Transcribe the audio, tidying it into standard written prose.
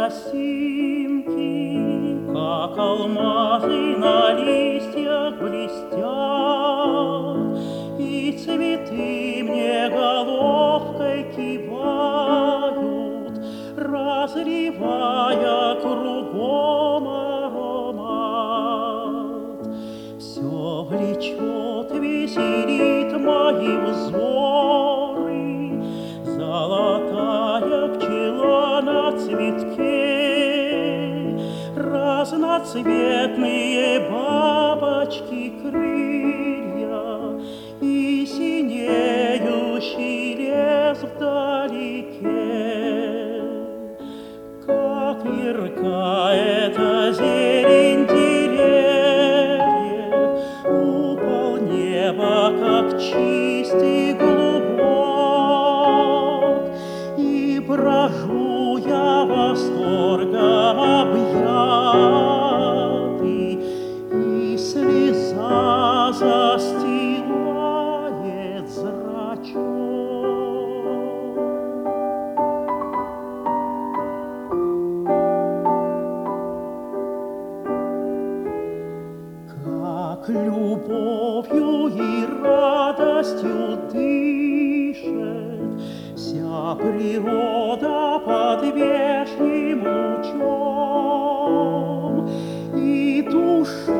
росинки, как алмазы на листьях блестят, и цветы мне головкой кивают, разливая кругом аромат. Все влечет, веселит мои взоры, золотая пчела на цветке, разноцветные бабочки крылья и синеющий лес вдалеке. Как ярка эта зелень деревьев, купол неба, как чистый глубок, и брожу я восторгом объятый, и слеза застилает зрачок. Как любовью и радостью дышит вся природа под вешним лучом, и душа